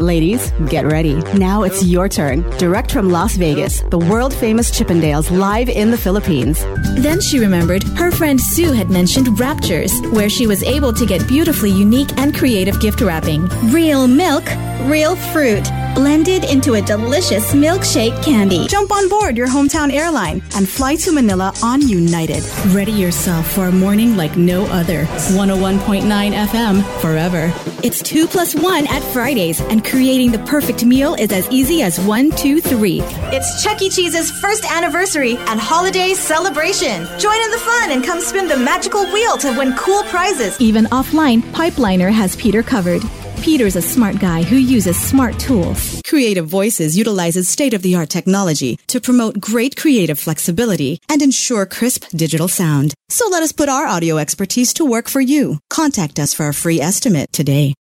Ladies, get ready. Now it's your turn. Direct from Las Vegas, the world-famous Chippendales live in the Philippines. Then she remembered her friend Sue had mentioned Raptures, where she was able to get beautifully unique and creative gift wrapping. Real milk, real fruit, blended into a delicious milkshake candy. Jump on board your hometown airline and fly to Manila on United. Ready yourself for a morning like no other. 101.9 FM forever. It's 2 plus 1 at Fridays, and creating the perfect meal is as easy as 1, 2, 3. It's Chuck E. Cheese's first anniversary and holiday celebration. Join in the fun and come spin the magical wheel to win cool prizes. Even offline, Pipeliner has Peter covered. Peter's a smart guy who uses smart tools. Creative Voices utilizes state-of-the-art technology to promote great creative flexibility and ensure crisp digital sound. So let us put our audio expertise to work for you. Contact us for a free estimate today.